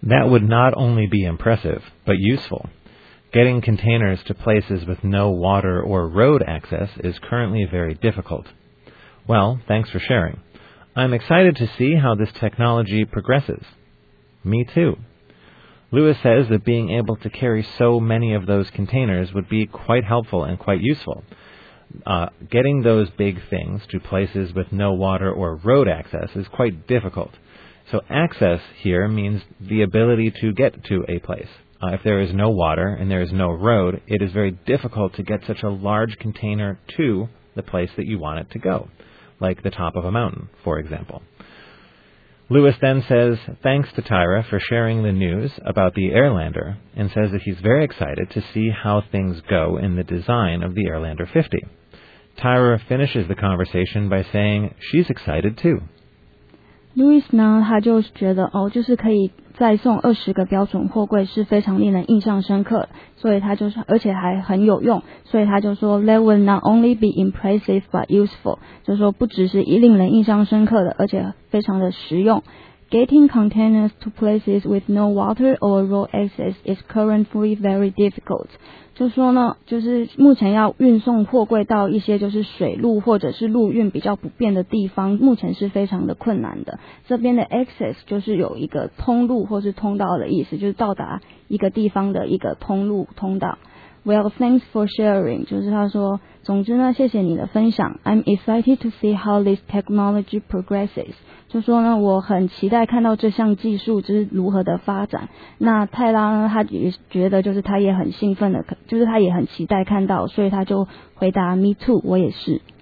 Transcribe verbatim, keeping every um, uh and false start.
That would not only be impressive, but useful. Getting containers to places with no water or road access is currently very difficult. Well, thanks for sharing. I'm excited to see how this technology progresses. Me too. Lewis says that being able to carry so many of those containers would be quite helpful and quite useful. Uh, getting those big things to places with no water or road access is quite difficult. So access here means the ability to get to a place. Uh, if there is no water and there is no road, it is very difficult to get such a large container to the place that you want it to go, like the top of a mountain, for example. Lewis then says thanks to Tyra for sharing the news about the Airlander and says that he's very excited to see how things go in the design of the Airlander fifty. Tyra finishes the conversation by saying she's excited too. Louis 呢，他就觉得哦，就是可以再送二十个标准货柜是非常令人印象深刻，所以他就是而且还很有用，所以他就说 That will not only be impressive but useful， 就说不只是令人印象深刻的，而且非常的实用。Getting containers to places with no water or road access is currently very difficult. 就说呢，就是目前要运送货柜到一些就是水路或者是陆运比较不便的地方，目前是非常的困难的。这边的 access 就是有一个通路或是通道的意思，就是到达一个地方的一个通路通道。Well, thanks for sharing. 就是他说，总之呢，谢谢你的分享。I'm excited to see how this technology progresses. 就说呢，我很期待看到这项技术就是如何的发展。那泰拉呢，他也觉得就是他也很兴奋的，就是他也很期待看到，所以他就回答 Me too， 我也是。